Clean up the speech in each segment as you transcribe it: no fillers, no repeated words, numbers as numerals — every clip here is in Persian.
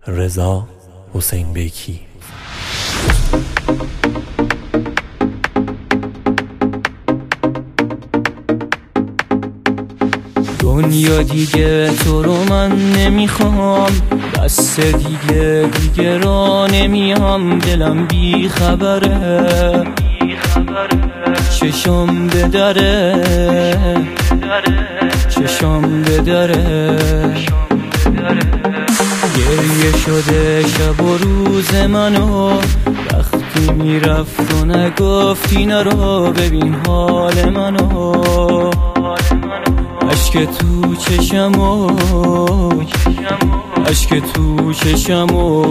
رضا حسین بیکی. دنیا دیگه تو رو من نمیخوام، دست دیگه را نمیام، دلم بی خبره، چشم به دره، چشم به دره. گریه شده شب و روز منو، وقتی میرفت و نگفتی نرو، ببین حال منو، اشک تو چشمو، اشک تو چشمو.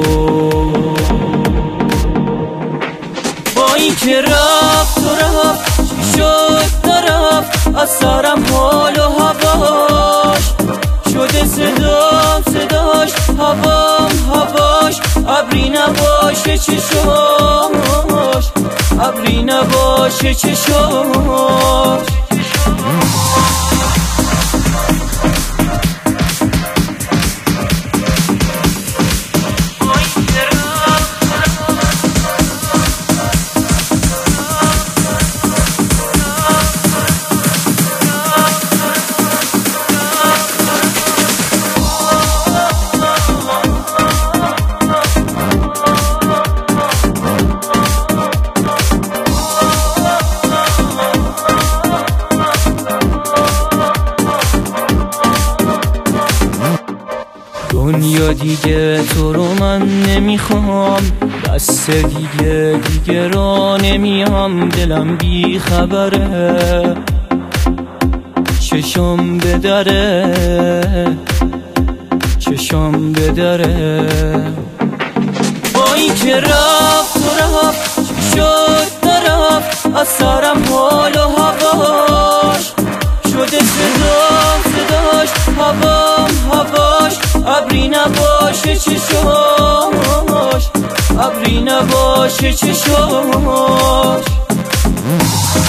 با این که رفت و رفت، چی شد نرفت، از سرم حال و هواش شده صداش، هواش ابری نباشه چشاش، ابری نباشه چشاش. دنیا دیگه تو رو من نمیخوام، دست دیگه را نمیام، دلم بی خبره، چشم به دره، چشم به دره. با این که رفت و رفت، چی شد نرفت، از سرم حال و هواش شده صداش، هواش ابری نباشه چشاش، ابری نباشه چشاش.